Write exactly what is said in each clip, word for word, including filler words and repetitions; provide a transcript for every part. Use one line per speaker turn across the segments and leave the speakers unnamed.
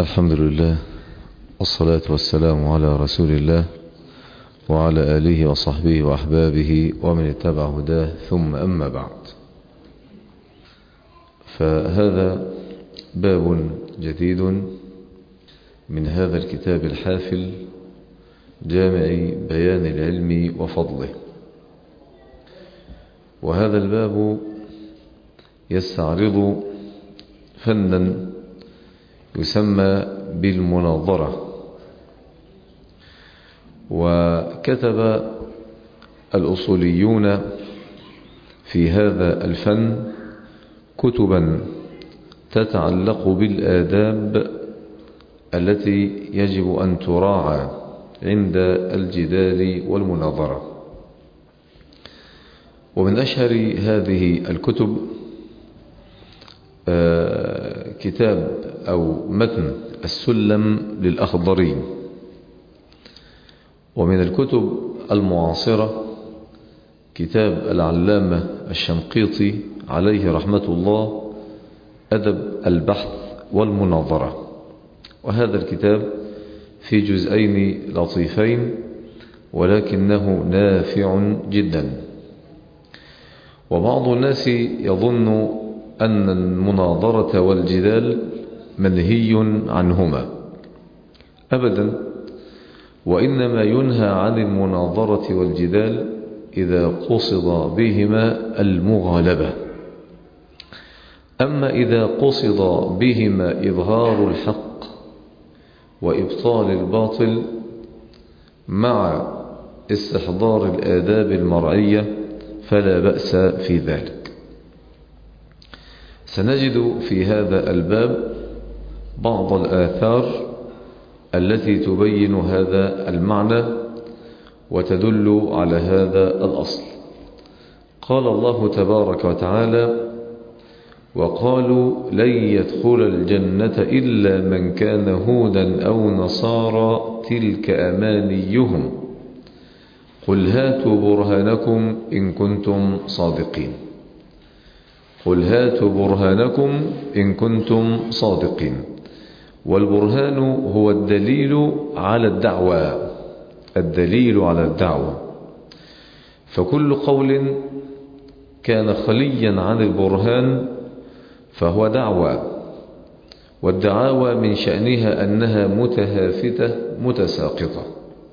الحمد لله والصلاة والسلام على رسول الله وعلى آله وصحبه وأحبابه ومن اتبع هداه، ثم أما بعد. فهذا باب جديد من هذا الكتاب الحافل جامع بيان العلم وفضله. وهذا الباب يستعرض فنا يسمى بالمناظرة. وكتب الأصوليون في هذا الفن كتبا تتعلق بالآداب التي يجب أن تراعى عند الجدال والمناظرة. ومن أشهر هذه الكتب آه كتاب أو متن السلم للأخضري. ومن الكتب المعاصرة كتاب العلامة الشنقيطي عليه رحمة الله أدب البحث والمناظرة. وهذا الكتاب في جزئين لطيفين ولكنه نافع جدا. وبعض الناس يظن أن المناظرة والجدال منهي عنهما، أبدا، وإنما ينهى عن المناظرة والجدال إذا قصد بهما المغالبة. أما إذا قصد بهما إظهار الحق وإبطال الباطل مع استحضار الآداب المرعية فلا بأس في ذلك. سنجد في هذا الباب بعض الآثار التي تبين هذا المعنى وتدل على هذا الأصل. قال الله تبارك وتعالى: وقالوا لن يدخل الجنة إلا من كان هودا أو نصارى تلك أمانيهم قل هاتوا برهانكم إن كنتم صادقين. قل هاتوا برهانكم إن كنتم صادقين. والبرهان هو الدليل على الدعوة، الدليل على الدعوة. فكل قول كان خليا عن البرهان فهو دعوة، والدعاوى من شأنها أنها متهافتة متساقطة.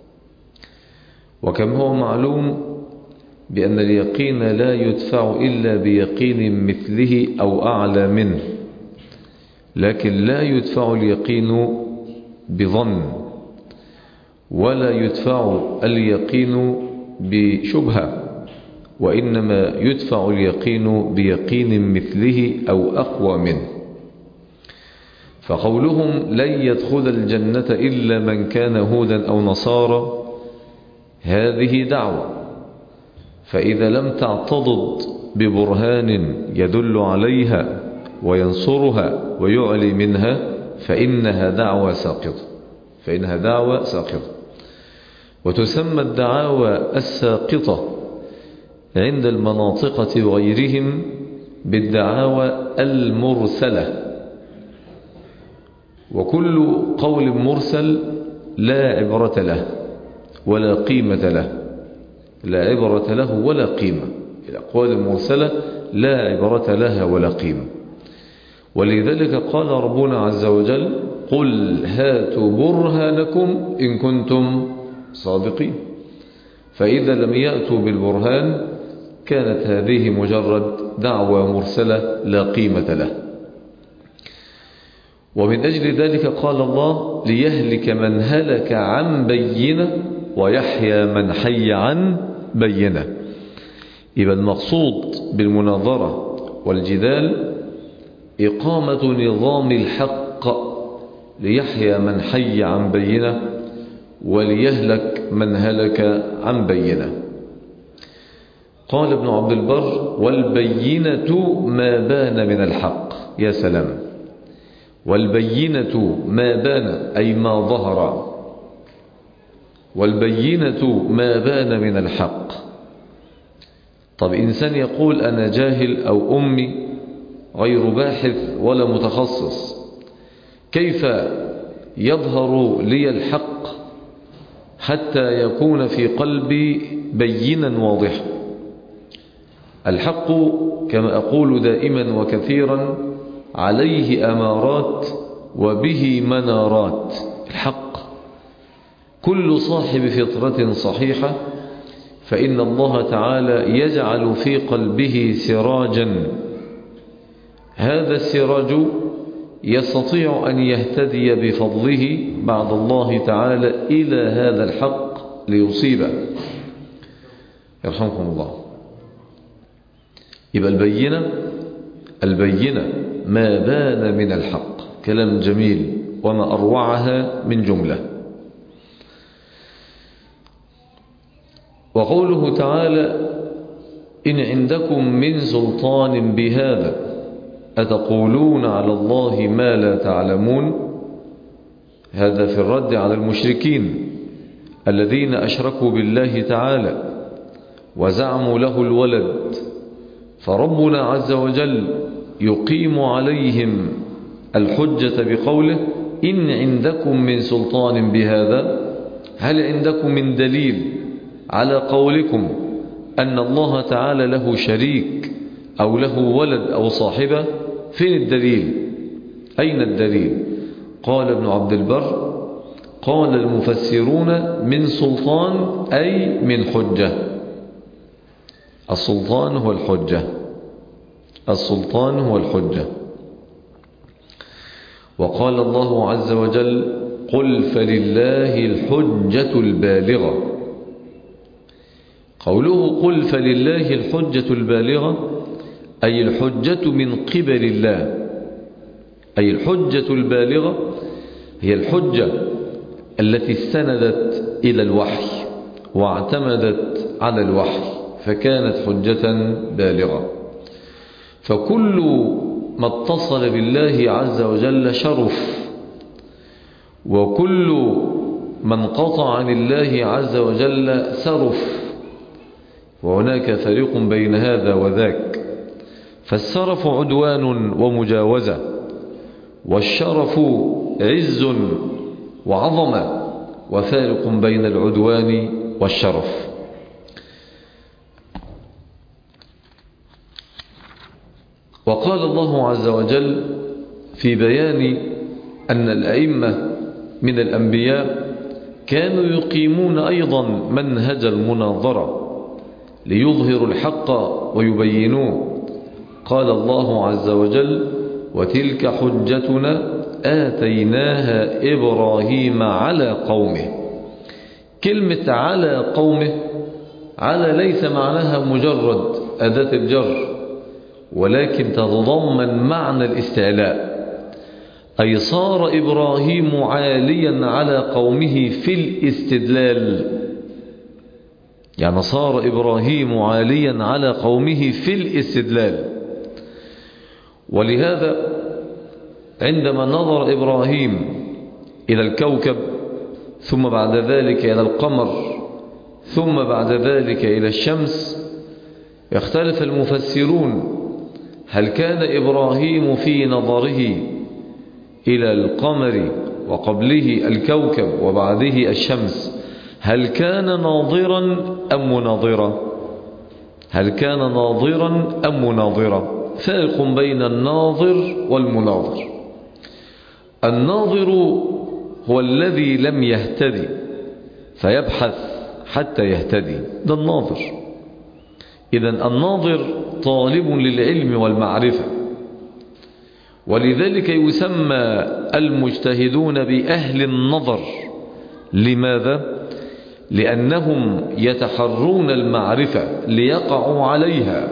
وكم هو معلوم بأن اليقين لا يدفع إلا بيقين مثله أو أعلى منه، لكن لا يدفع اليقين بظن، ولا يدفع اليقين بشبهة، وإنما يدفع اليقين بيقين مثله أو أقوى منه. فقولهم لن يدخل الجنة إلا من كان هودا أو نصارى هذه دعوة، فإذا لم تعتضد ببرهان يدل عليها وينصرها ويعلي منها فإنها دعوة ساقطة، فإنها دعوة ساقطة. وتسمى الدعاوى الساقطة عند المناطقة وغيرهم بالدعاوى المرسلة. وكل قول مرسل لا عبرة له ولا قيمة له، لا عبرة له ولا قيمة. الأقوال المرسلة لا عبرة لها ولا قيمة. ولذلك قال ربنا عز وجل: قل هاتوا برهانكم إن كنتم صادقين. فإذا لم يأتوا بالبرهان كانت هذه مجرد دعوة مرسلة لا قيمة له. ومن أجل ذلك قال الله: ليهلك من هلك عن بينة ويحيى من حي عن بينة. يبقى المقصود بالمناظرة والجدال إقامة نظام الحق ليحيى من حي عن بينة وليهلك من هلك عن بينة. قال ابن عبد البر: والبينة ما بان من الحق. يا سلام! والبينة ما بان أي ما ظهر، والبينة ما بان من الحق. طب إنسان يقول أنا جاهل أو أمي غير باحث ولا متخصص، كيف يظهر لي الحق حتى يكون في قلبي بينا واضحا. الحق كما أقول دائما وكثيرا عليه أمارات وبه منارات. الحق كل صاحب فطرة صحيحة فإن الله تعالى يجعل في قلبه سراجا، هذا السراج يستطيع أن يهتدي بفضله بعد الله تعالى إلى هذا الحق ليصيبه. يرحمكم الله. يبقى البينة البينة ما بان من الحق. كلام جميل وما أروعها من جملة. وقوله تعالى إن عندكم من سلطان بهذا أتقولون على الله ما لا تعلمون، هذا في الرد على المشركين الذين أشركوا بالله تعالى وزعموا له الولد، فربنا عز وجل يقيم عليهم الحجة بقوله إن عندكم من سلطان بهذا، هل عندكم من دليل على قولكم أن الله تعالى له شريك أو له ولد أو صاحبة؟ فين الدليل؟ أين الدليل؟ قال ابن عبد البر قال المفسرون من سلطان أي من حجة. السلطان هو الحجة، السلطان هو الحجة. وقال الله عز وجل قل فلله الحجة البالغة. قوله قل فلله الحجة البالغة أي الحجة من قبل الله، أي الحجة البالغة هي الحجة التي استندت إلى الوحي واعتمدت على الوحي فكانت حجة بالغة. فكل ما اتصل بالله عز وجل شرف، وكل من قطع عن الله عز وجل سرف، وهناك فريق بين هذا وذاك. فالسرف عدوان ومجاوزة، والشرف عز وعظمة، وفارق بين العدوان والشرف. وقال الله عز وجل في بيان أن الأئمة من الأنبياء كانوا يقيمون أيضا منهج المناظرة ليظهروا الحق ويبينوه. قال الله عز وجل وتلك حجتنا آتيناها إبراهيم على قومه. كلمة على قومه، على ليس معناها مجرد أداة الجر، ولكن تتضمن معنى الاستعلاء، أي صار إبراهيم عاليا على قومه في الاستدلال. يعني صار إبراهيم عاليا على قومه في الاستدلال. ولهذا عندما نظر إبراهيم إلى الكوكب، ثم بعد ذلك إلى القمر، ثم بعد ذلك إلى الشمس، يختلف المفسرون هل كان إبراهيم في نظره إلى القمر وقبله الكوكب وبعده الشمس هل كان ناظرا أم مناظرا؟ هل كان ناظرا أم مناظرا؟ فارق بين الناظر والمناظر. الناظر هو الذي لم يهتدي فيبحث حتى يهتدي، ده الناظر. إذن الناظر طالب للعلم والمعرفة، ولذلك يسمى المجتهدون بأهل النظر. لماذا؟ لأنهم يتحرون المعرفة ليقعوا عليها.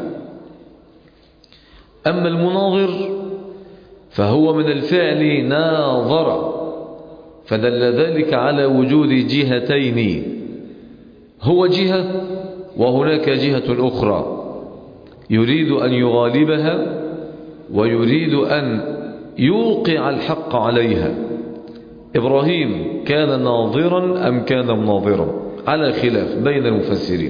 أما المناظر فهو من الفعل ناظر، فدل ذلك على وجود جهتين، هو جهة وهناك جهة أخرى يريد أن يغالبها ويريد أن يوقع الحق عليها. إبراهيم كان ناظرا أم كان مناظرا؟ على خلاف بين المفسرين،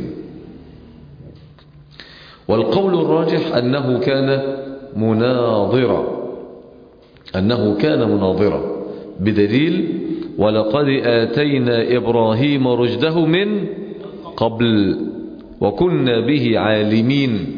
والقول الراجح أنه كان مناظرا، أنه كان مناظرا. بدليل ولقد آتينا إبراهيم رشده من قبل وكنا به عالمين.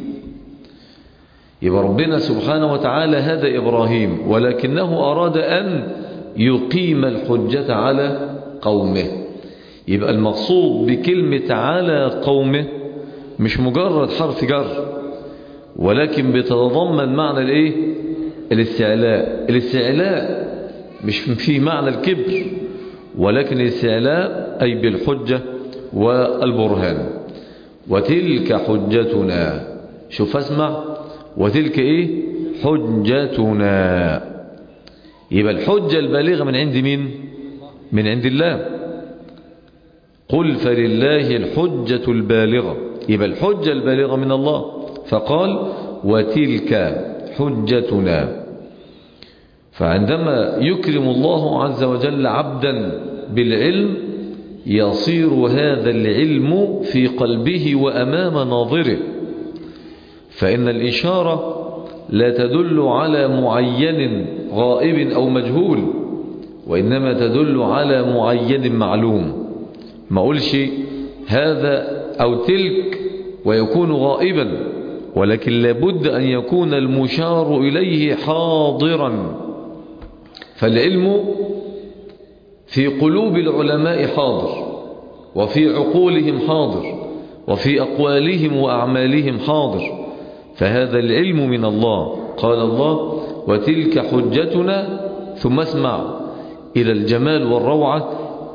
يبقى ربنا سبحانه وتعالى هدى إبراهيم، ولكنه أراد أن يقيم الحجة على قومه. يبقى المقصود بكلمة على قومه مش مجرد حرف جر، ولكن بتتضمن معنى الايه؟ الاستعلاء. الاستعلاء مش في معنى الكبر، ولكن الاستعلاء أي بالحجة والبرهان. وتلك حجتنا، شوف اسمع، وتلك ايه؟ حجتنا. يبقى الحجة البالغة من عند مين؟ من عند الله. قل فلله الحجة البالغة، يبقى الحجة البالغة من الله. فقال وتلك حجتنا. فعندما يكرم الله عز وجل عبدا بالعلم يصير هذا العلم في قلبه وأمام ناظره. فإن الإشارة لا تدل على معين غائب أو مجهول، وإنما تدل على معين معلوم. ما أقولش هذا أو تلك ويكون غائبا، ولكن لابد أن يكون المشار إليه حاضرا. فالعلم في قلوب العلماء حاضر، وفي عقولهم حاضر، وفي أقوالهم وأعمالهم حاضر. فهذا العلم من الله. قال الله وتلك حجتنا، ثم اسمع إلى الجمال والروعة،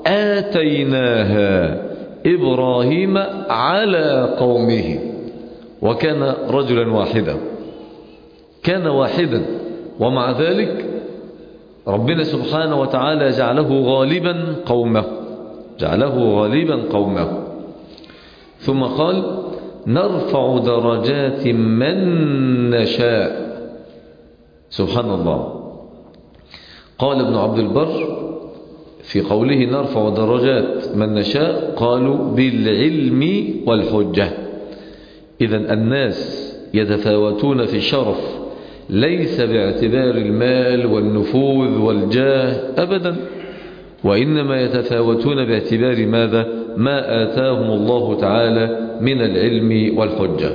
آتيناها إبراهيم على قومه. وكان رجلا واحدا، كان واحدا، ومع ذلك ربنا سبحانه وتعالى جعله غالبا قومه، جعله غالبا قومه. ثم قال نرفع درجات من نشاء. سبحان الله. قال ابن عبد البر في قوله نرفع درجات من نشاء، قالوا بالعلم والحجة. إذن الناس يتفاوتون في الشرف، ليس باعتبار المال والنفوذ والجاه أبدا، وإنما يتفاوتون باعتبار ماذا؟ ما آتاهم الله تعالى من العلم والحجة.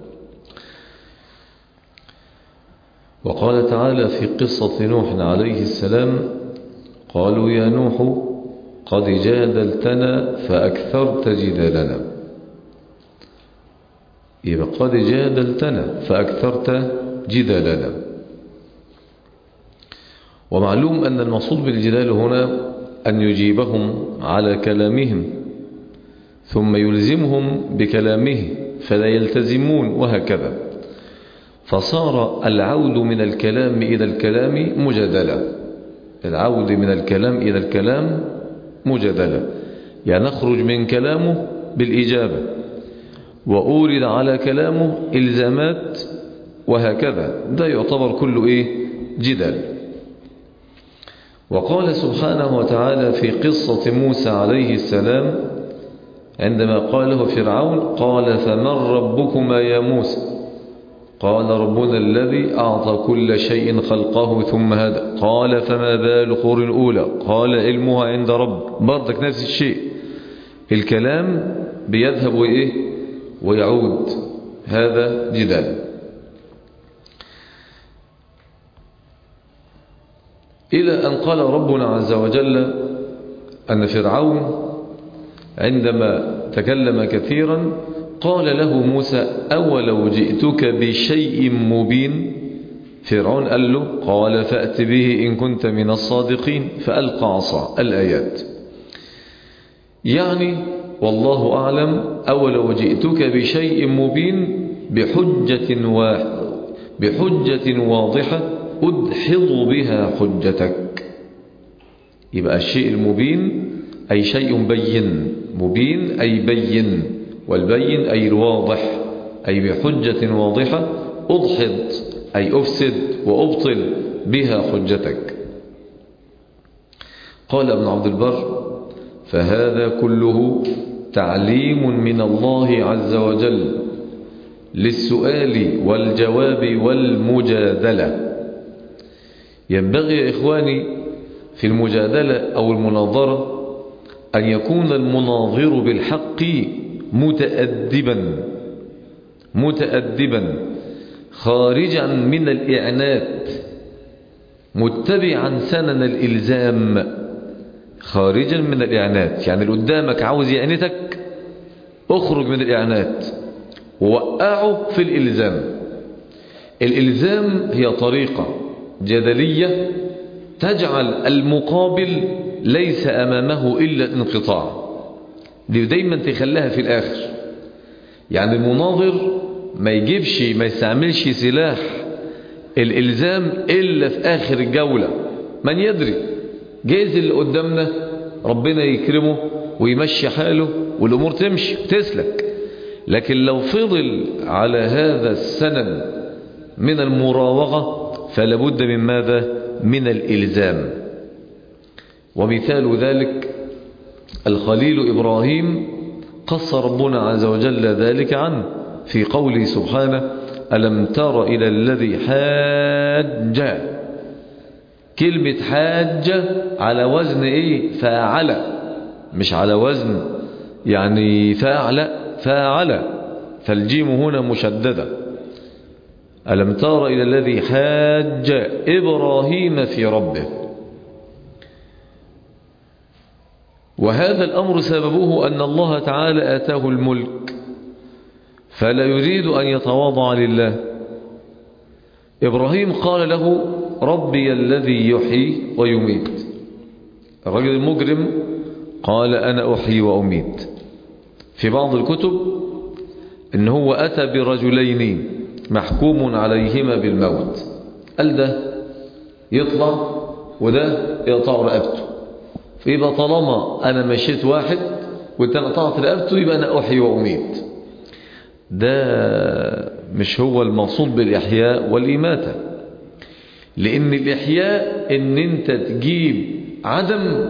وقال تعالى في قصة نوح عليه السلام قالوا يا نوح قد جادلتنا فأكثرت جدالنا. يبقى قد جادلتنا فأكثرت جدالنا. ومعلوم أن المقصود بالجدال هنا أن يجيبهم على كلامهم ثم يلزمهم بكلامه فلا يلتزمون، وهكذا. فصار العود من الكلام إلى الكلام مجادلة، العود من الكلام إلى الكلام مجادلة، يعني نخرج من كلامه بالإجابة، وأورد على كلامه إلزامات، وهكذا. ده يعتبر كله إيه؟ جدال. وقال سبحانه وتعالى في قصة موسى عليه السلام عندما قاله فرعون قال فمن ربكما يا موسى؟ قال ربنا الذي أعطى كل شيء خلقه ثم هدى. قال فما بال القرون الأولى؟ قال علمها عند رب. برضك نفس الشيء، الكلام بيذهب وإيه ويعود. هذا جدال. إلى أن قال ربنا عز وجل أن فرعون عندما تكلم كثيرا قال له موسى أولو جئتك بشيء مبين؟ فرعون قال له قال فأت به إن كنت من الصادقين، فألقى عصا. الآيات يعني والله أعلم أولو جئتك بشيء مبين بحجة, و... بحجة واضحة أدحض بها حجتك. يبقى الشيء المبين أي شيء بين، مبين أي بين، والبين أي الواضح، أي بحجة واضحة أضحض أي أفسد وأبطل بها حجتك. قال ابن عبد البر فهذا كله تعليم من الله عز وجل للسؤال والجواب والمجادلة. ينبغي يا إخواني في المجادلة أو المناظرة أن يكون المناظر بالحق متأدبا متأدبا خارجا من الإعنات متبعا سنن الإلزام. خارجا من الإعنات يعني اللي قدامك عاوز يعنتك، اخرج من الإعنات ووقعه في الإلزام. الإلزام هي طريقة جدلية تجعل المقابل ليس أمامه إلا الانقطاع، دي دايما تخليها في الآخر. يعني المناظر ما يجيبش ما يستعملش سلاح الإلزام إلا في آخر الجولة. من يدري، جايز اللي قدامنا ربنا يكرمه ويمشي حاله والأمور تمشي تسلك، لكن لو فضل على هذا السنن من المراوغة فلا بد من ماذا؟ من الإلزام. ومثال ذلك الخليل إبراهيم قص ربنا عز وجل ذلك عنه في قوله سبحانه: ألم تر إلى الذي حاج. كلمة حاج على وزن إيه؟ فاعل، مش على وزن يعني فاعل، فاعل، فالجيم هنا مشددة. ألم تر إلى الذي حاج إبراهيم في ربه. وهذا الأمر سببه أن الله تعالى آتاه الملك فلا يريد أن يتواضع لله. إبراهيم قال له: ربي الذي يحيي ويميت. الرجل المجرم قال: أنا أحيي وأميت. في بعض الكتب إن هو أتى برجلين محكوم عليهما بالموت، قال ده يطلع وده يقطع رقبته، فيبقى طالما أنا مشيت واحد وانت قطعت رقبته يبقى أنا أحيي وأميت. ده مش هو المقصود بالإحياء والإماتة، لأن الإحياء إن أنت تجيب عدم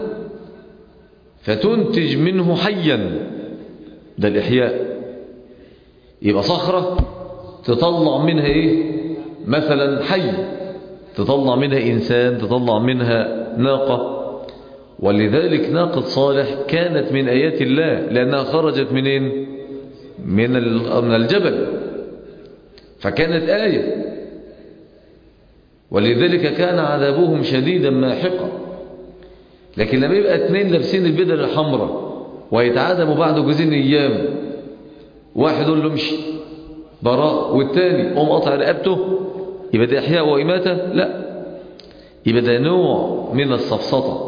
فتنتج منه حيا، ده الإحياء. يبقى صخرة تطلع منها إيه؟ مثلا حي، تطلع منها إنسان، تطلع منها ناقة. ولذلك ناقة صالح كانت من آيات الله لأنها خرجت منين؟ من الجبل، فكانت آية. ولذلك كان عذابهم شديدا ماحقا. لكن لما يبقى اثنين لابسين البدل الحمراء ويتعادموا بعد جزء أيام، واحد يقول له امشي براء والتاني قوم قطع رقبته، يبقى ده إحياء وإماتة؟ لا، يبقى ده نوع من السفسطة.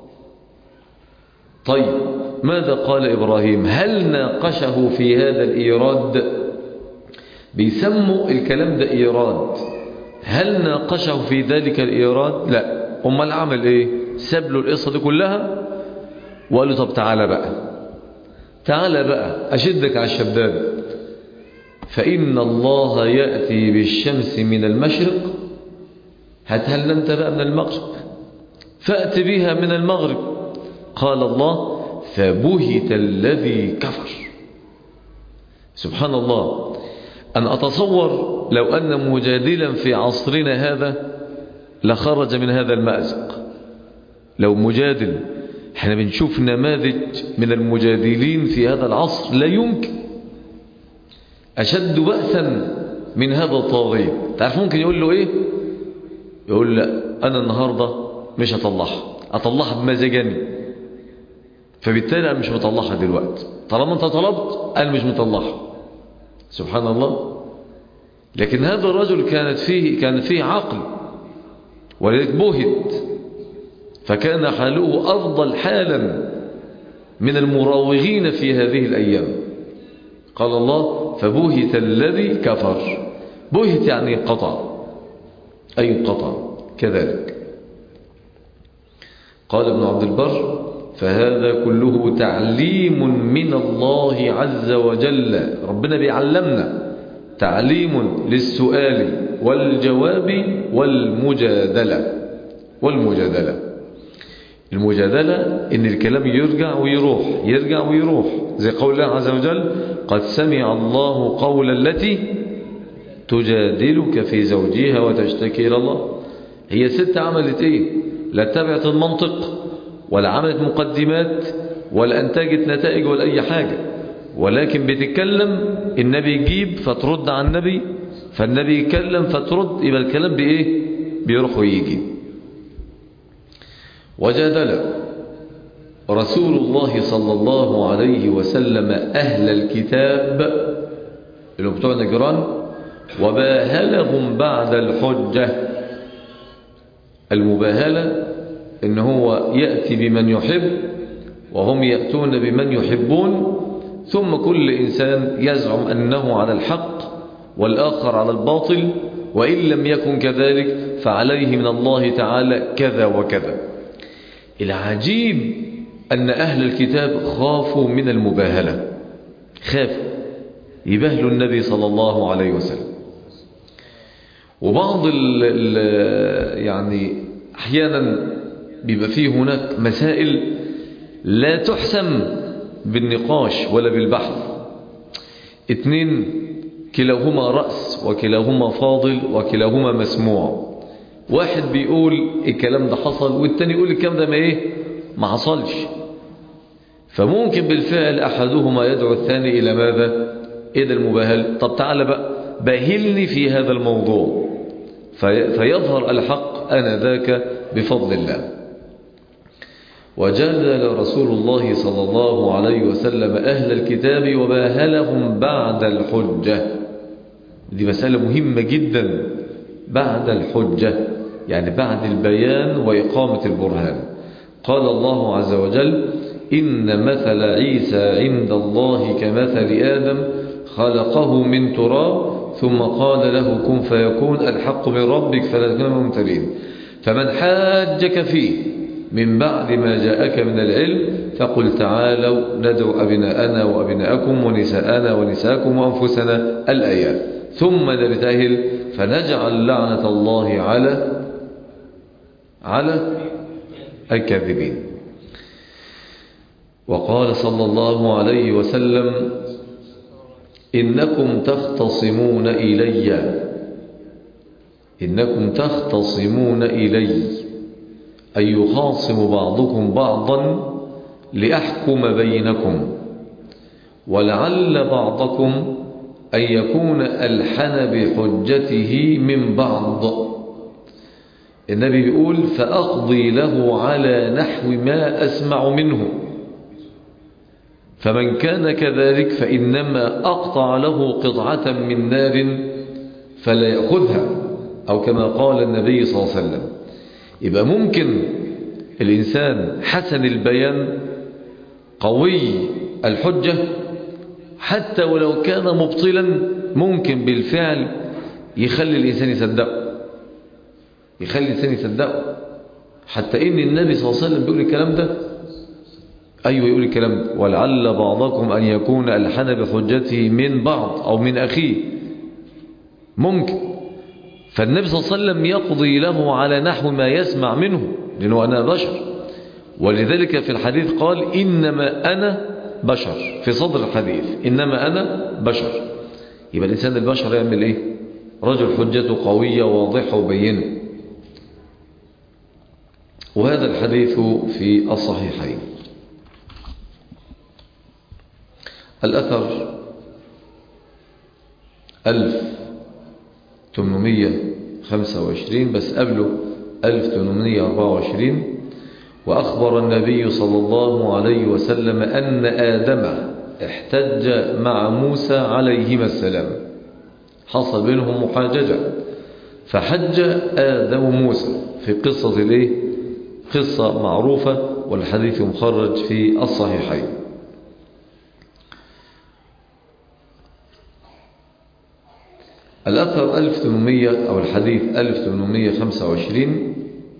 طيب ماذا قال إبراهيم؟ هل ناقشه في هذا الإيراد؟ بيسموا الكلام ده إيراد. هل ناقشه في ذلك الإيراد؟ لا. أمال عمل إيه؟ ساب له القصة دي كلها وقال له: طب تعالى بقى، تعالى بقى أشدك على الشداد. فإن الله يأتي بالشمس من المشرق، هتهل أنت بقى من المغرب، فأت بها من المغرب. قال الله: فبهت الذي كفر. سبحان الله. أن أتصور لو أن مجادلا في عصرنا هذا لخرج من هذا المأزق. لو مجادل، احنا بنشوف نماذج من المجادلين في هذا العصر لا يمكن أشد بأسا من هذا الطاغية. تعرف ممكن يقول له إيه؟ يقول: لا أنا النهاردة مش هطلعها، أطلعها بمزاجني، فبالتالي أنا مش مطلعها دلوقتي، طالما أنت طلبت أنا مش مطلعها. سبحان الله. لكن هذا الرجل كانت فيه كان فيه عقل، ولذلك بهت، فكان حاله أفضل حالا من المراوغين في هذه الأيام. قال الله: فبهت الذي كفر. بهت يعني قطع، أي قطع كذلك. قال ابن عبد البر: فهذا كله تعليم من الله عز وجل. ربنا بيعلمنا تعليم للسؤال والجواب والمجادلة. والمجادلة المجادلة إن الكلام يرجع ويروح، يرجع ويروح، زي قول الله عز وجل: قد سمع الله قول التي تجادلك في زوجها وتشتكي إلى الله. هي ست عملت إيه؟ لا تبعت المنطق ولا عملت مقدمات ولا أنتجت نتائج ولا أي حاجة، ولكن بتتكلم، النبي يجيب فترد على النبي، فالنبي يتكلم فترد، يبقى الكلام بإيه؟ بيروح ويجي. وجادل رسول الله صلى الله عليه وسلم أهل الكتاب اللي بتوع نجران وباهلهم بعد الحجة. المباهلة إن هو يأتي بمن يحب وهم يأتون بمن يحبون، ثم كل إنسان يزعم أنه على الحق والآخر على الباطل، وإن لم يكن كذلك فعليه من الله تعالى كذا وكذا. العجيب أن أهل الكتاب خافوا من المباهلة، خافوا يباهلوا النبي صلى الله عليه وسلم. وبعض ال ال يعني أحيانا بيبقى فيه هناك مسائل لا تحسم بالنقاش ولا بالبحث، اتنين كلاهما رأس وكلاهما فاضل وكلاهما مسموع، واحد بيقول الكلام ده حصل والتاني يقول الكلام ده ما ايه ما حصلش، فممكن بالفعل أحدهما يدعو الثاني إلى ماذا؟ إيه ده المباهل؟ طب تعالى بقى باهلني في هذا الموضوع، في فيظهر الحق آنذاك بفضل الله. وجادل رسول الله صلى الله عليه وسلم أهل الكتاب وباهلهم بعد الحجة. دي مسألة مهمة جدا، بعد الحجة يعني بعد البيان وإقامة البرهان. قال الله عز وجل: إن مثل عيسى عند الله كمثل آدم خلقه من تراب ثم قال له كن فيكون، الحق من ربك فلا تكن ممترين. فمن حاجك فيه من بعد ما جاءك من العلم فقل تعالوا ندعو أبناءنا وأبناءكم ونساءنا ونساءكم وأنفسنا، الآيات، ثم نبتهل فنجعل لعنة الله على على الكاذبين. وقال صلى الله عليه وسلم: إنكم تختصمون إلي إنكم تختصمون إلي أي يخاصم بعضكم بعضا لأحكم بينكم، ولعل بعضكم أن يكون ألحن بحجته من بعض. النبي بيقول: فأقضي له على نحو ما أسمع منه، فمن كان كذلك فإنما أقطع له قطعة من نار فلا يأخذها، أو كما قال النبي صلى الله عليه وسلم. يبقى ممكن الإنسان حسن البيان قوي الحجة حتى ولو كان مبطلا، ممكن بالفعل يخلي الإنسان يصدقه يخلي الإنسان يصدقه حتى إن النبي صلى الله عليه وسلم بيقول الكلام ده. أيوة يقول الكلام ده: ولعل بعضكم أن يكون ألحن بحجته من بعض أو من أخيه. ممكن، فالنبي صلى الله عليه وسلم يقضي له على نحو ما يسمع منه، لأنه أنا بشر. ولذلك في الحديث قال: إنما أنا بشر، في صدر الحديث إنما أنا بشر. يبقى الإنسان البشر يعمل إيه؟ رجل حجته قوية واضحة وبينة. وهذا الحديث في الصحيحين. الأثر ألف وثمانمائة وخمسة وعشرين، بس قبله ألف وثمانمائة وأربعة وعشرين. وأخبر النبي صلى الله عليه وسلم أن آدم احتج مع موسى عليهما السلام، حصل بينهم محاججة، فحج آدم موسى في قصة الايه؟ قصة معروفة، والحديث مخرج في الصحيحين. الأثر ألف وثمانمائة أو الحديث ألف وثمانمائة وخمسة وعشرين،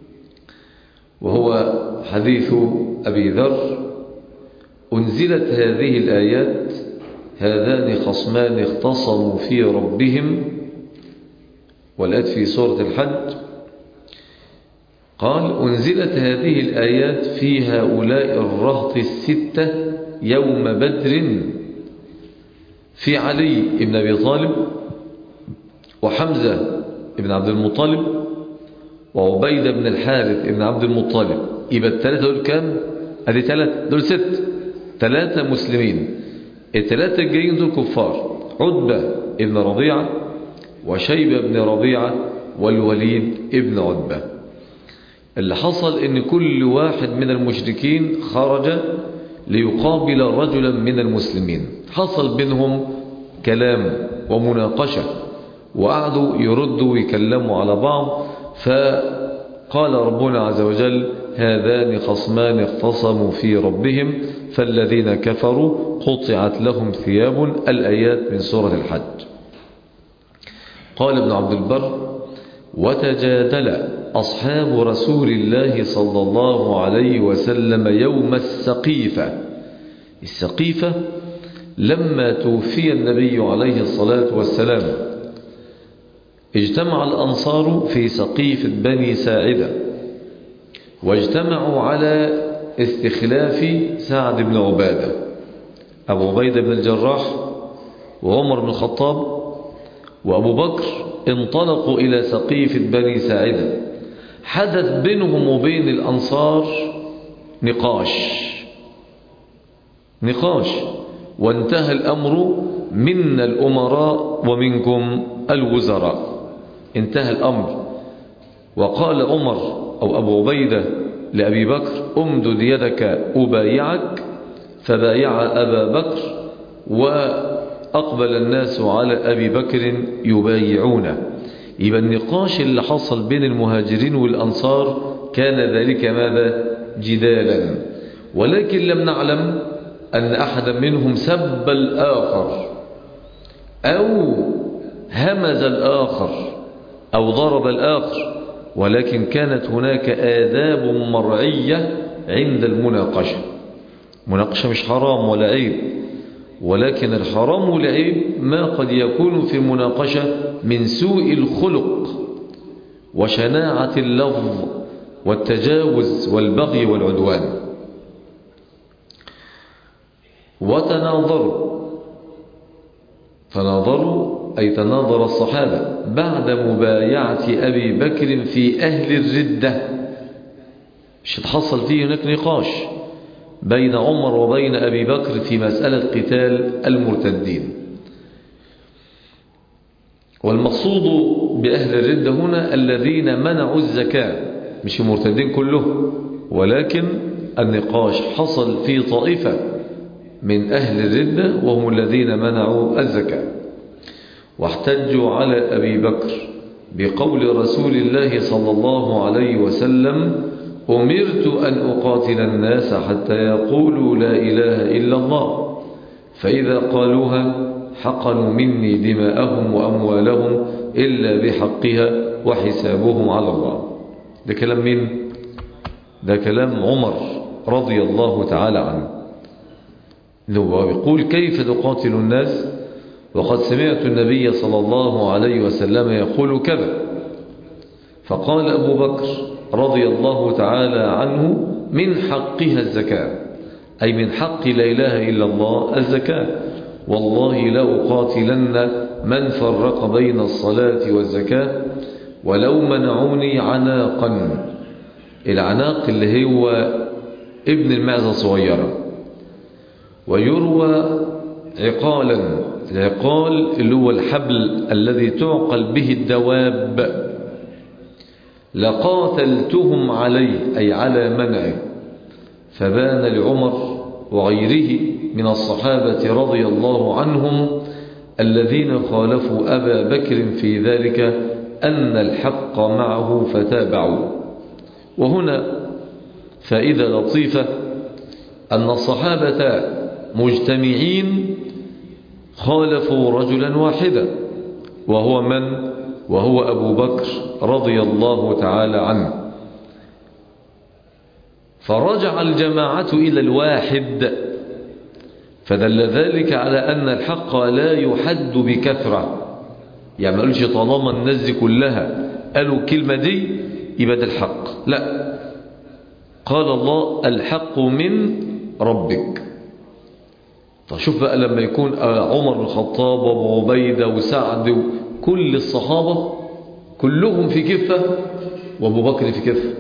وهو حديث أبي ذر: أنزلت هذه الآيات هذان خصمان اختصموا في ربهم، والآيات في سورة الحج. قال: أنزلت هذه الآيات في هؤلاء الرهط الستة يوم بدر، في علي بن أبي طالب وحمزة بن عبد المطلب وعبيدة بن الحارث ابن عبد المطلب، يبقى الثلاثة دول كام؟ ادي ثلاثة، دول ست، ثلاثة مسلمين. الثلاثة الجايين دول كفار، عتبة ابن ربيعة وشيبة بن ربيعة والوليد ابن عتبة. اللي حصل ان كل واحد من المشركين خرج ليقابل رجلا من المسلمين، حصل بينهم كلام ومناقشة وقعدوا يردوا ويكلموا على بعض. فقال ربنا عز وجل: هذان خصمان اختصموا في ربهم فالذين كفروا قطعت لهم ثياب. الآيات من سورة الحج. قال ابن عبد البر: وتجادل أصحاب رسول الله صلى الله عليه وسلم يوم السقيفة. السقيفة لما توفي النبي عليه الصلاة والسلام اجتمع الأنصار في سقيفة بني ساعدة، واجتمعوا على استخلاف سعد بن عبادة. أبو عبيدة بن الجراح وعمر بن الخطاب وأبو بكر انطلقوا إلى سقيفة بني ساعدة. حدث بينهم وبين الأنصار نقاش نقاش وانتهى الأمر: منا الأمراء ومنكم الوزراء. انتهى الأمر، وقال عمر أو أبو عبيدة لأبي بكر: أمدد يدك أبايعك، فبايع أبا بكر، وأقبل الناس على أبي بكر يبايعونه. يبقى النقاش اللي حصل بين المهاجرين والأنصار كان ذلك ماذا؟ جدالا. ولكن لم نعلم أن أحدا منهم سب الآخر أو همز الآخر أو ضرب الآخر، ولكن كانت هناك آداب مرعية عند المناقشة. مناقشة مش حرام ولا عيب، ولكن الحرام والعيب ما قد يكون في المناقشة من سوء الخلق وشناعة اللفظ والتجاوز والبغي والعدوان. وتناظروا، تناظروا أي تناظر الصحابة بعد مبايعة أبي بكر في أهل الردة. مش تحصل فيه هناك نقاش بين عمر وبين أبي بكر في مسألة قتال المرتدين. والمقصود بأهل الردة هنا الذين منعوا الزكاة، مش المرتدين كلهم، ولكن النقاش حصل في طائفة من أهل الردة وهم الذين منعوا الزكاة. واحتجوا على أبي بكر بقول رسول الله صلى الله عليه وسلم: أمرت أن أقاتل الناس حتى يقولوا لا إله إلا الله، فإذا قالوها حقنوا مني دماءهم وأموالهم إلا بحقها وحسابهم على الله. ده كلام مين؟ ده كلام عمر رضي الله تعالى عنه. هو يقول: كيف تقاتل الناس وقد سمعت النبي صلى الله عليه وسلم يقول كذا. فقال أبو بكر رضي الله تعالى عنه: من حقها الزكاة، أي من حق لا إله إلا الله الزكاة. والله لا أقاتلن من فرق بين الصلاة والزكاة ولو منعوني عناقا. العناق اللي هو ابن المعزة صغيرة، ويروى عقالا. العقال اللي هو الحبل الذي تعقل به الدواب. لقاتلتهم عليه أي على منعه. فبان لعمر وغيره من الصحابة رضي الله عنهم الذين خالفوا أبا بكر في ذلك أن الحق معه فتابعوا. وهنا فائدة لطيفة أن الصحابة مجتمعين خالفوا رجلا واحدا، وهو من؟ وهو أبو بكر رضي الله تعالى عنه. فرجع الجماعة إلى الواحد، فدل ذلك على أن الحق لا يحد بكثرة. يعني ما قالش طالما الناس دي كلها قالوا الكلمة دي يبقى ده الحق، لا. قال الله: الحق من ربك. طيب شوف بقى لما يكون عمر بن الخطاب وابو عبيدة وسعد وكل الصحابة كلهم في كفة، وأبو بكر في كثرة.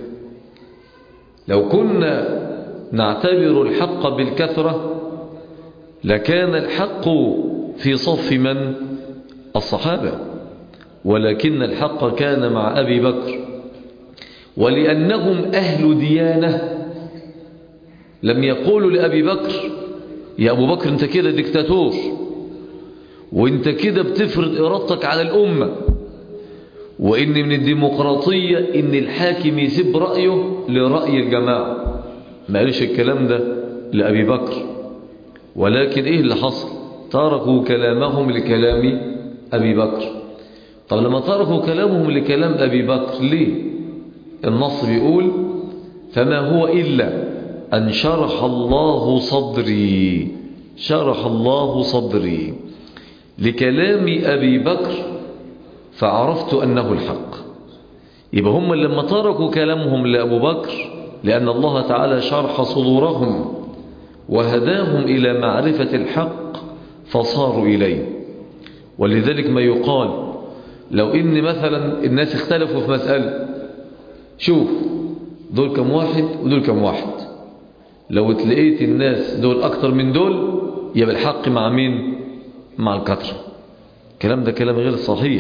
لو كنا نعتبر الحق بالكثرة لكان الحق في صف من؟ الصحابة، ولكن الحق كان مع أبي بكر، ولأنهم أهل ديانة لم يقولوا لأبي بكر يا أبو بكر أنت كده ديكتاتور وأنت كده بتفرض إرادتك على الأمة، وإن من الديمقراطية إن الحاكم يسيب رأيه لرأي الجماعة. ما قالش الكلام ده لأبي بكر، ولكن إيه اللي حصل؟ تركوا كلامهم لكلام أبي بكر. طب لما تركوا كلامهم لكلام أبي بكر ليه؟ النص بيقول فما هو إلا أن شرح الله صدري، شرح الله صدري لكلام أبي بكر فعرفت أنه الحق. يبقى هم لما تركوا كلامهم لأبو بكر لأن الله تعالى شرح صدورهم وهداهم إلى معرفة الحق فصاروا إليه. ولذلك ما يقال لو إن مثلا الناس اختلفوا في مسألة، شوف دول كم واحد ودول كم واحد، لو تلاقيت الناس دول أكتر من دول يبقى الحق مع مين؟ مع الكثرة. الكلام ده كلام غير صحيح.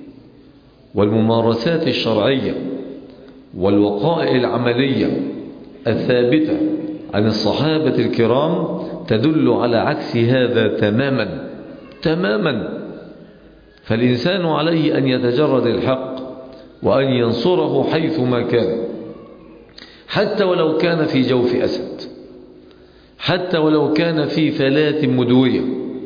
والممارسات الشرعية والوقائع العملية الثابتة عن الصحابة الكرام تدل على عكس هذا تماما تماما. فالإنسان عليه أن يتجرد الحق وأن ينصره حيثما كان، حتى ولو كان في جوف أسد، حتى ولو كان في فلاة مدوية،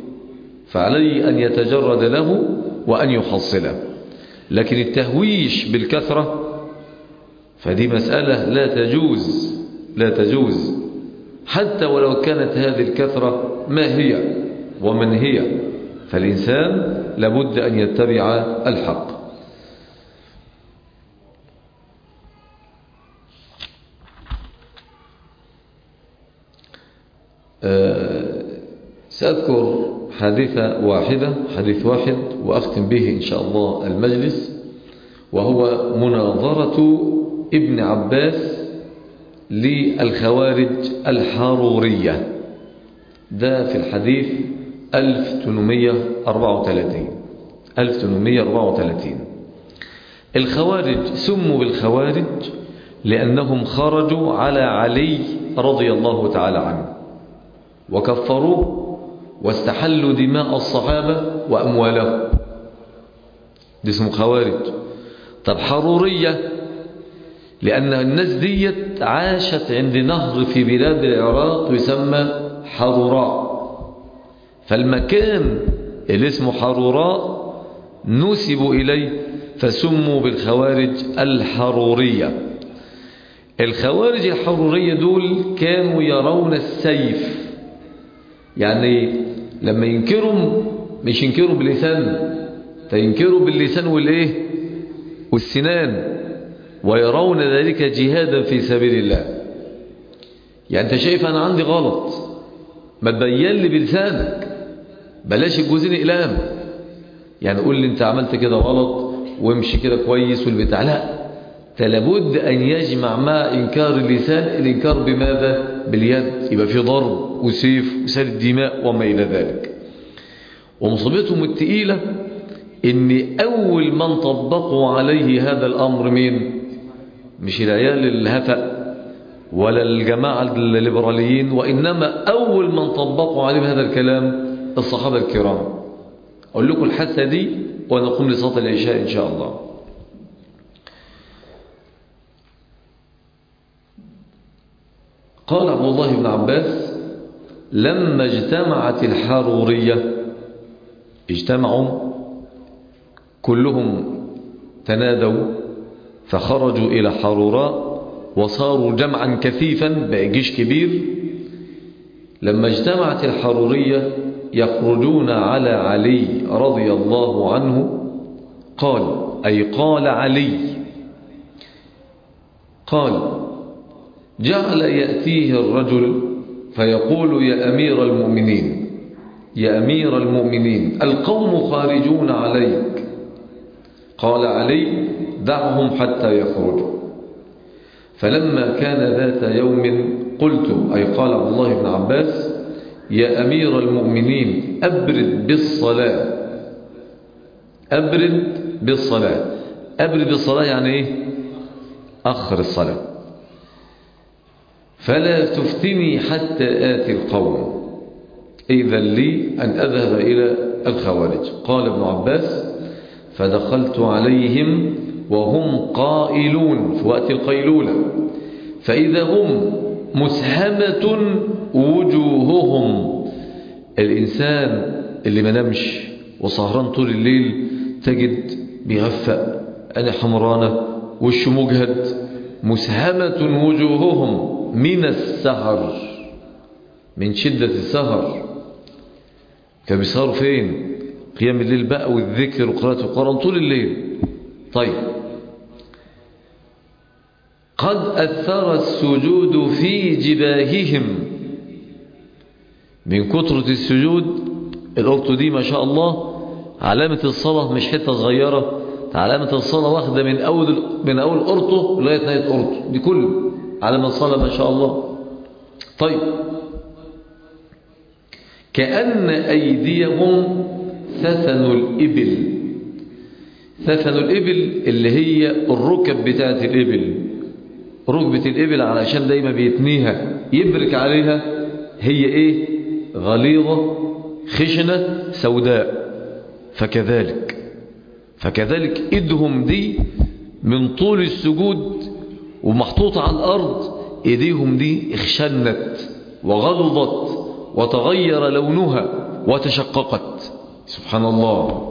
فعليه أن يتجرد له وأن يحصله. لكن التهويش بالكثرة فدي مسألة لا تجوز، لا تجوز حتى ولو كانت هذه الكثرة ما هي ومن هي. فالإنسان لابد أن يتبع الحق. أه سأذكر حادثة واحدة، حديث واحد وأختم به إن شاء الله المجلس، وهو مناظرة ابن عباس للخوارج الحرورية. ده في الحديث ألف وثمانمائة وأربعة وثلاثين ألف وثمانمائة وأربعة وثلاثين. الخوارج سموا بالخوارج لأنهم خرجوا على علي رضي الله تعالى عنه وكفروه واستحلوا دماء الصحابة وأموالهم، دي اسمه خوارج. طب حرورية لأن الناس ديت عاشت عند نهر في بلاد العراق يسمى حروراء، فالمكان اللي اسمه حروراء نسبوا إليه فسموا بالخوارج الحرورية. الخوارج الحرورية دول كانوا يرون السيف، يعني لما ينكروا مش ينكروا باللسان، فينكروا باللسان والايه والسنان، ويرون ذلك جهادا في سبيل الله. يعني انت شايف انا عندي غلط ما تبين لي بلسانك، بلاش الجوزين اقلام، يعني قول لي انت عملت كده غلط وامشي كده كويس والبتاع، لا، لابد ان يجمع مع انكار اللسان الانكار بماذا؟ باليد، يبقى في ضرب وسيف وسال دماء وما الى ذلك. ومصيبتهم الثقيله ان اول من طبقوا عليه هذا الامر مين؟ مش العيال الهفأ ولا الجماعه الليبراليين، وانما اول من طبقوا عليهم هذا الكلام الصحابه الكرام. اقول لكم الحادثه دي ونقوم لصلاه العشاء ان شاء الله. قال عبد الله بن عباس لما اجتمعت الحرورية، اجتمعوا كلهم تنادوا فخرجوا إلى حروراء وصاروا جمعا كثيفا، بقى جيش كبير. لما اجتمعت الحرورية يخرجون على علي رضي الله عنه، قال أي قال علي، قال جعل يأتيه الرجل فيقول يا أمير المؤمنين يا أمير المؤمنين القوم خارجون عليك. قال علي دعهم حتى يخرجوا. فلما كان ذات يوم قلت، أي قال عبد الله بن عباس: يا أمير المؤمنين أبرد بالصلاة. أبرد بالصلاة. أبرد بالصلاة يعني إيه؟ أخر الصلاة. فلا تفتني حتى آتي القوم، إذن لي أن أذهب إلى الخوارج. قال ابن عباس: فدخلت عليهم وهم قائلون في وقت القيلولة، فإذا هم مسهمة وجوههم. الإنسان اللي ما نمش وسهران طول الليل تجد بيغفأ، أنا حمرانة، وش مجهد، مسهمة وجوههم من السهر، من شدة السهر. فبيسهروا فين؟ قيام الليل بقى والذكر وقراءة القرآن طول الليل. طيب، قد أثر السجود في جباههم، من كثرة السجود. الأرض دي ما شاء الله علامة الصلاة مش حتة صغيرة، علامة الصلاة واخدة من أول من أول أرطه لغاية نهاية أرطه، دي كل علامة الصلاة ما شاء الله. طيب، كأن أيديهم ثثن الإبل. ثثن الإبل اللي هي الركب بتاعت الإبل، ركبة الإبل علشان دايما بيتنيها يبرك عليها، هي إيه؟ غليظة خشنة سوداء. فكذلك فكذلك إيدهم دي من طول السجود ومحطوطة على الأرض، إيديهم دي اخشنت وغلظت وتغير لونها وتشققت. سبحان الله.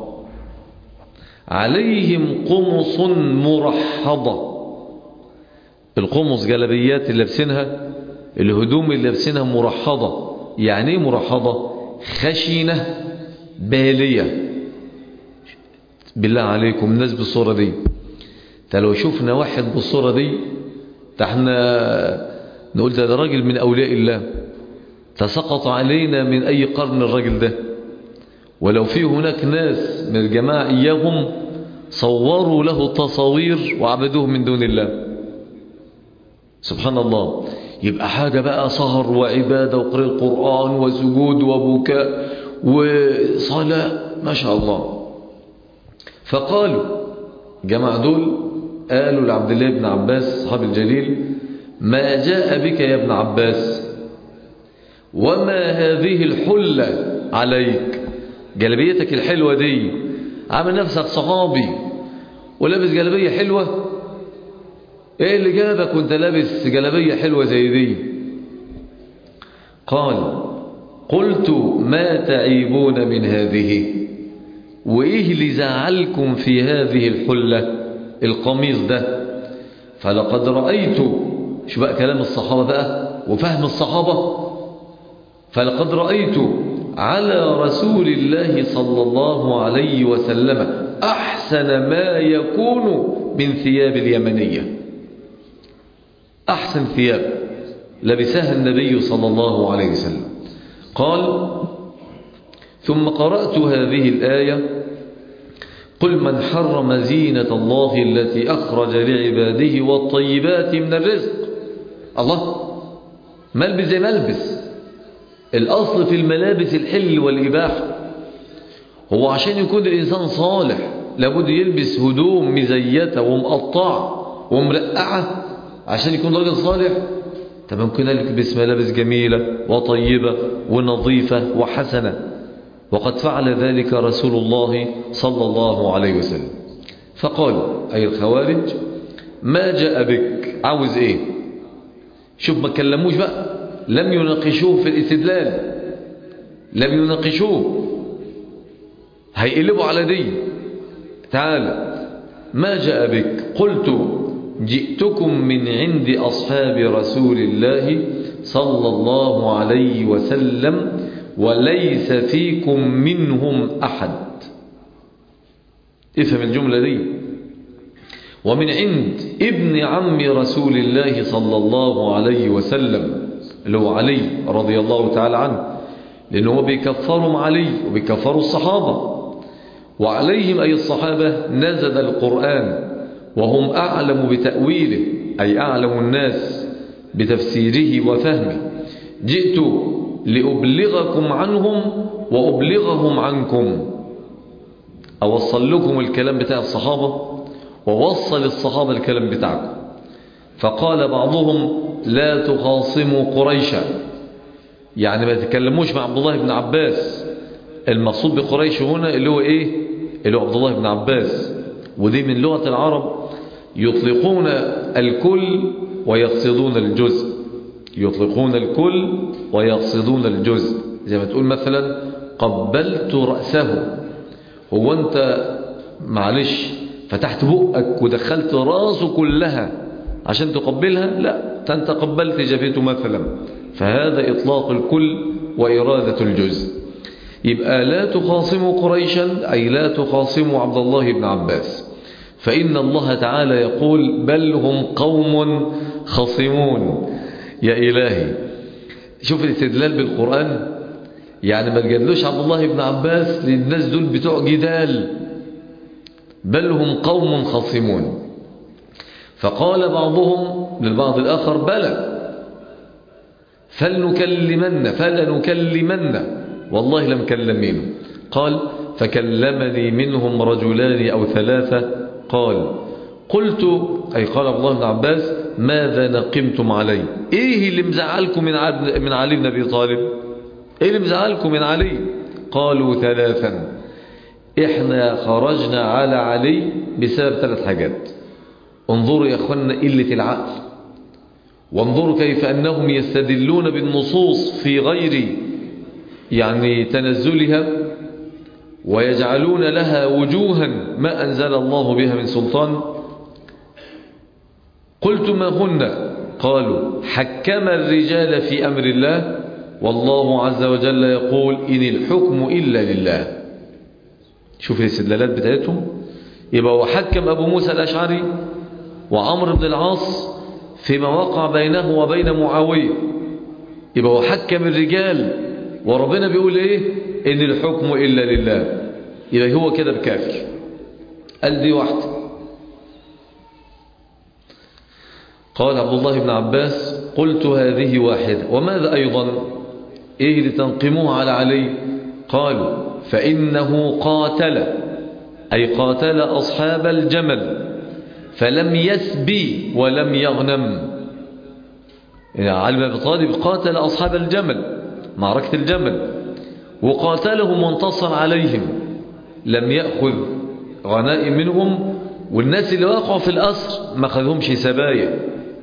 عليهم قمص مرحضة. القمص جلبيات اللي لابسينها، الهدوم اللي لابسينها مرحضة. يعني ايه مرحضة؟ خشنة بالية. بالله عليكم الناس بالصورة دي، لو شفنا واحد بالصورة دي احنا نقول ده راجل من أولياء الله، تسقط علينا من أي قرن الراجل ده. ولو في هناك ناس من الجماعة إياهم صوروا له تصاوير وعبدوه من دون الله. سبحان الله. يبقى حاجة بقى سهر وعبادة وقراءة القرآن وسجود وبكاء وصلاة ما شاء الله. فقالوا جماعة دول قالوا لعبد الله بن عباس صحابي الجليل: ما جاء بك يا ابن عباس؟ وما هذه الحلة عليك؟ جلبيتك الحلوة دي، عامل نفسك صحابي ولابس جلبية حلوة؟ ايه اللي جابك وانت لابس جلبية حلوة زي دي؟ قال: قلت: ما تعيبون من هذه؟ وايه اللي زعلكم في هذه الحلة، القميص ده؟ فلقد رأيت، شو بقى كلام الصحابة بقى وفهم الصحابة، فلقد رأيت على رسول الله صلى الله عليه وسلم أحسن ما يكون من ثياب اليمنية. أحسن ثياب لبسها النبي صلى الله عليه وسلم. قال: ثم قرأت هذه الآية: قل من حرم زينة الله التي أخرج لعباده والطيبات من الرزق. الله، ملبس زي ملبس. الأصل في الملابس الحل والإباحة. هو عشان يكون الإنسان صالح لابد يلبس هدوم مزيتة ومقطعة ومرقعة عشان يكون راجل صالح؟ طب ممكن يلبس ملابس جميلة وطيبة ونظيفة وحسنة، وقد فعل ذلك رسول الله صلى الله عليه وسلم. فقال أي الخوارج: ما جاء بك؟ عاوز ايه؟ شوف ما كلموش بقى، لم يناقشوه في الاستدلال، لم يناقشوه، هيقلبوا على دي. تعالى، ما جاء بك؟ قلت: جئتكم من عند أصحاب رسول الله صلى الله عليه وسلم وليس فيكم منهم أحد. افهم الجملة دي. ومن عند ابن عم رسول الله صلى الله عليه وسلم اللي هو علي رضي الله تعالى عنه، لأنه بيكفروا علي وبيكفروا الصحابة، وعليهم أي الصحابة نزل القرآن وهم أعلم بتأويله أي أعلم الناس بتفسيره وفهمه. جئت لأبلغكم عنهم وأبلغهم عنكم، أوصل لكم الكلام بتاع الصحابة ووصل الصحابة الكلام بتاعكم. فقال بعضهم لا تخاصموا قريشا، يعني ما تتكلموش مع عبد الله بن عباس. المقصود بقريش هنا اللي هو ايه؟ اللي هو عبد الله بن عباس. ودي من لغة العرب يطلقون الكل ويقصدون الجزء، يطلقون الكل ويقصدون الجزء. زي ما تقول مثلا قبلت رأسه، هو انت معلش فتحت بقك ودخلت راسه كلها عشان تقبلها؟ لا، انت قبلت جبهته مثلا. فهذا إطلاق الكل وإرادة الجزء. يبقى لا تخاصموا قريشا أي لا تخاصموا عبد الله بن عباس، فإن الله تعالى يقول بل هم قوم خصمون. يا إلهي، شوف الاستدلال بالقرآن. يعني ما تجادلوش عبد الله بن عباس للناس دول بتوع جدال، بل هم قوم خصمون. فقال بعضهم للبعض الآخر بلى فلنكلمن فلنكلمن والله لم كلمينه. قال فكلمني منهم رجلان أو ثلاثة. قال قلت أي قال عبد الله بن عباس ماذا نقمتم علي؟ إيه اللي مزعلكم من من علي بن أبي طالب؟ إيه اللي مزعلكم من علي؟ قالوا ثلاثا، إحنا خرجنا على علي بسبب ثلاث حاجات. انظروا يا أخوانا قلة العقل، وانظروا كيف أنهم يستدلون بالنصوص في غير يعني تنزلها، ويجعلون لها وجوها ما أنزل الله بها من سلطان. قلت ما هن؟ قالوا حكم الرجال في أمر الله، والله عز وجل يقول إن الحكم إلا لله. شوف الاستدلالات بتاعتهم. يبقى وحكم أبو موسى الأشعري وعمر بن العاص فيما وقع بينه وبين معاوية. يبقى وحكم الرجال، وربنا بيقول ايه؟ ان الحكم الا لله. يبقى هو كده بكافر. قال دي واحدة. قال عبد الله بن عباس قلت هذه واحدة، وماذا ايضا؟ ايه اللي تنقموه على علي؟ قالوا فانه قاتل اي قاتل اصحاب الجمل فلم يسبي ولم يغنم. يعني علي بن ابي طالب قاتل اصحاب الجمل، معركة الجمل، وقاتلهم وانتصر عليهم، لم يأخذ غنائم منهم، والناس اللي وقعوا في الأسر ما خذهمش سبايا.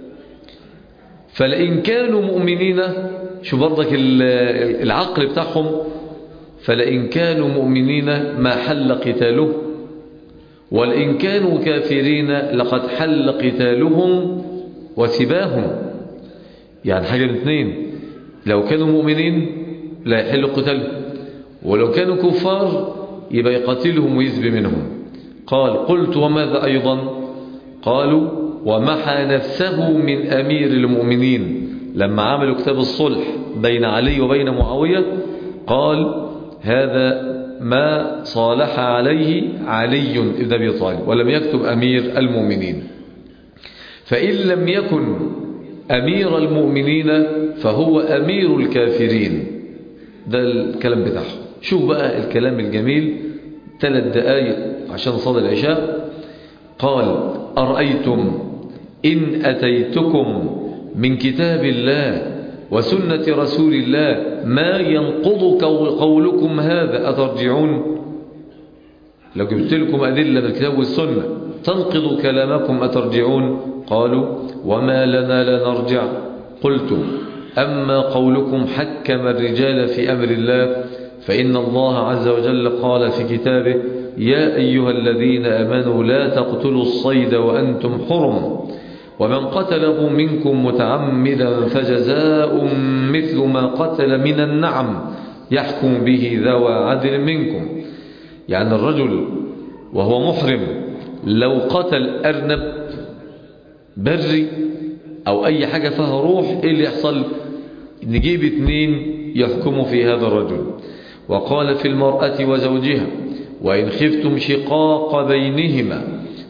فلئن كانوا مؤمنين، شو برضك العقل بتاعهم، فلئن كانوا مؤمنين ما حل قتاله، ولئن كانوا كافرين لقد حل قتالهم وسباهم. يعني حاجة من اثنين، لو كانوا مؤمنين لا يحل قتالهم، ولو كانوا كفار يبقى يقتلهم ويسبي منهم. قال قلت وماذا أيضا؟ قالوا ومحى نفسه من أمير المؤمنين. لما عملوا كتاب الصلح بين علي وبين معاوية قال هذا ما صالح عليه علي بن أبي طالب، ولم يكتب أمير المؤمنين. فإن لم يكن أمير المؤمنين فهو أمير الكافرين. ده الكلام بتاعه. شوف بقى الكلام الجميل، ثلاث دقائق عشان صلاة العشاء. قال أرأيتم إن أتيتكم من كتاب الله وسنة رسول الله ما ينقض قولكم هذا أترجعون؟ لو جبت لكم أدلة من الكتاب والسنة تنقض كلامكم أترجعون؟ قالوا وما لنا لا نرجع. قلت أما قولكم حكم الرجال في أمر الله فإن الله عز وجل قال في كتابه يا أيها الذين آمنوا لا تقتلوا الصيد وأنتم حرم، ومن قتله منكم متعمدا فجزاء مثل ما قتل من النعم يحكم به ذوى عدل منكم. يعني الرجل وهو محرم لو قتل أرنب بري أو أي حاجة فيها روح، إيه اللي يحصل؟ نجيب اتنين يحكموا في هذا الرجل. وقال في المرأة وزوجها وإن خفتم شقاق بينهما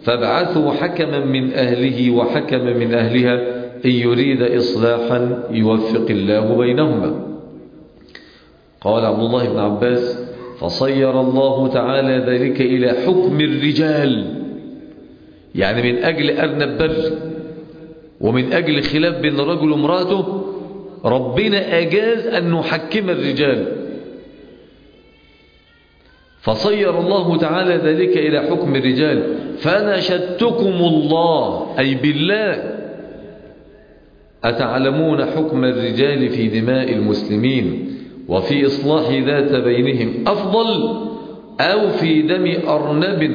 فابعثوا حكما من أهله وحكما من أهلها إن يريد إصلاحا يوفق الله بينهما. قال عبد الله بن عباس: فصير الله تعالى ذلك إلى حكم الرجال، يعني من أجل أرنب بر ومن أجل خلاف بين الرجل وامرأته ربنا أجاز أن نحكم الرجال، فصير الله تعالى ذلك إلى حكم الرجال. فنشدتكم الله أي بالله أتعلمون حكم الرجال في دماء المسلمين وفي إصلاح ذات بينهم أفضل أو في دم أرنب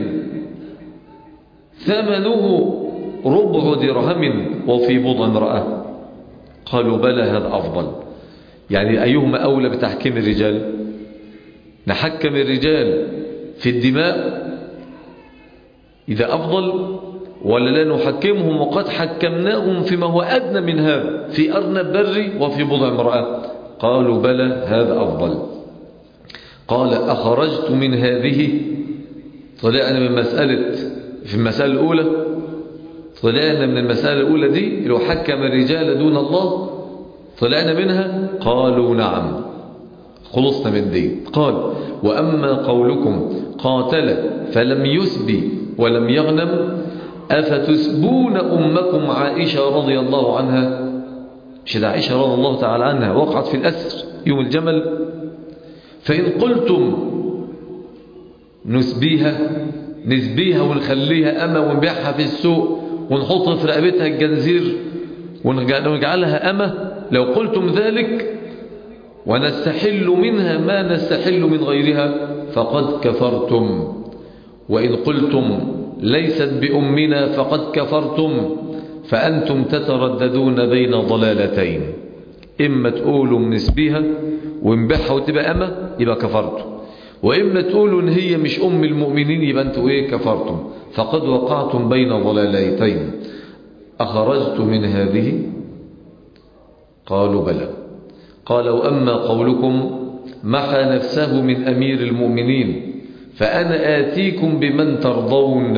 ثمنه ربع درهم وفي بضع امرأة؟ قالوا بلى هذا أفضل. يعني أيهما أولى بتحكيم الرجال؟ نحكم الرجال في الدماء إذا أفضل، ولا لا نحكمهم وقد حكمناهم فيما هو أدنى من هذا في أرنب بري وفي بضع امرأة؟ قالوا بلى هذا أفضل. قال: أخرجت من هذه، طلعنا من مسألة في المسألة الأولى، طلعنا من المسألة الأولى دي لو حكم الرجال دون الله، طلعنا منها؟ قالوا نعم، خلصنا من دي. قال: وأما قولكم قاتل فلم يسبي ولم يغنم أفتسبون أمكم عائشة رضي الله عنها؟ مش عائشة رضي الله تعالى عنها وقعت في الأسر يوم الجمل، فإن قلتم نسبيها نسبيها ونخليها أمة ونبيعها في السوق ونحط في رقبتها الجنزير ونجعلها أمة، لو قلتم ذلك ونستحل منها ما نستحل من غيرها فقد كفرتم. وإن قلتم ليست بأمنا فقد كفرتم، فأنتم تترددون بين ضلالتين، إما تقولوا نسبيها ونبيعها وتبقى أمة يبقى كفرتم، وإما تقولوا إن هي مش أم المؤمنين يبقى أنتوا إيه؟ كفرتم، فقد وقعتم بين ضلالتين. أخرجت من هذه؟ قالوا بلى. قال: وأما قولكم محى نفسه من أمير المؤمنين فأنا آتيكم بمن ترضون،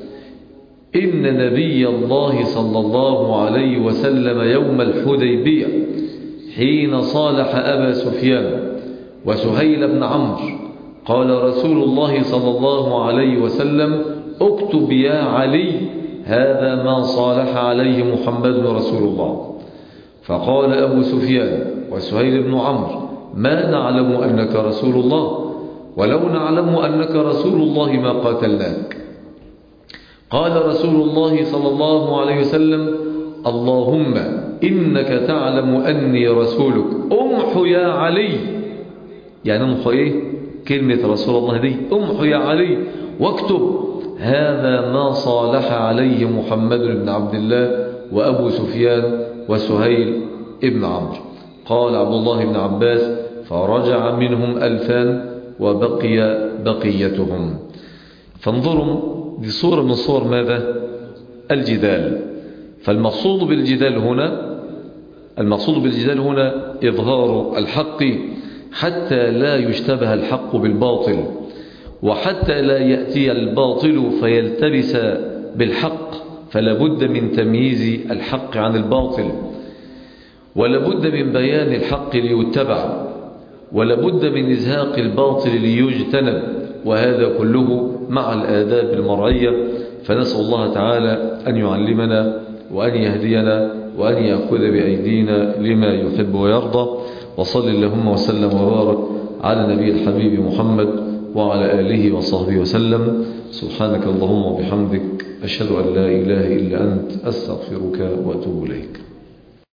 إن نبي الله صلى الله عليه وسلم يوم الحديبية حين صالح أبا سفيان وسهيل بن عمرو قال رسول الله صلى الله عليه وسلم: اكتب يا علي هذا ما صالح عليه محمد رسول الله. فقال أبو سفيان وسهيل بن عمرو: ما نعلم أنك رسول الله، ولو نعلم أنك رسول الله ما قاتلناك. قال رسول الله صلى الله عليه وسلم: اللهم إنك تعلم أني رسولك، أمح يا علي. يعني أمح إيه؟ كلمة رسول الله دي، أمح يا علي واكتب هذا ما صالح عليه محمد بن عبد الله وأبو سفيان وسهيل ابن عمرو. قال عبد الله بن عباس: فرجع منهم ألفان وبقي بقيتهم. فانظروا، دي صورة من صور ماذا؟ الجدال. فالمقصود بالجدال هنا المقصود بالجدال هنا إظهار الحق حتى لا يشتبه الحق بالباطل، وحتى لا يأتي الباطل فيلتبس بالحق، فلا بد من تمييز الحق عن الباطل، ولا بد من بيان الحق ليتبع، ولا بد من إزهاق الباطل ليجتنب، وهذا كله مع الآداب المرعية. فنسأل الله تعالى أن يعلمنا وأن يهدينا وأن يأخذ بأيدينا لما يحب ويرضى. وصل اللهم وسلم وبارك على نبي الحبيب محمد وعلى آله وصحبه وسلم. سبحانك اللهم وبحمدك، أشهد أن لا إله إلا أنت، أستغفرك وأتوب إليك.